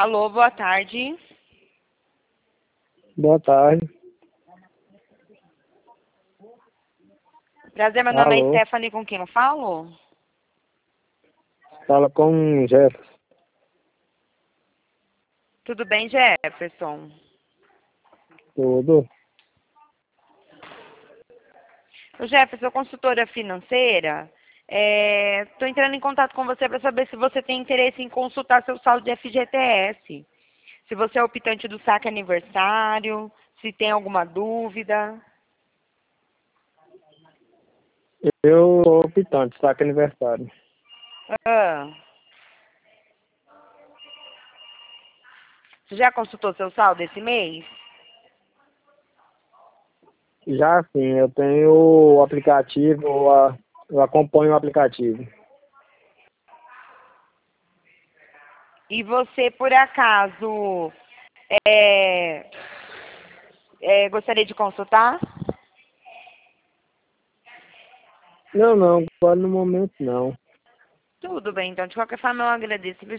Alô, boa tarde. Boa tarde. Prazer, meu nome é Alô, Stephanie, com quem eu falo? fala com o Jefferson. Tudo bem, Jefferson? Tudo? O Jefferson, consultora financeira. Estou entrando em contato com você para saber se você tem interesse em consultar seu saldo de FGTS. Se você é optante do saque aniversário, se tem alguma dúvida. Eu sou optante, saque aniversário. Ah, você já consultou seu saldo esse mês? Já sim, eu tenho o aplicativo, eu acompanho o aplicativo. E você, por acaso, é, gostaria de consultar? Não, agora no momento não. Tudo bem, então, de qualquer forma, eu agradeço.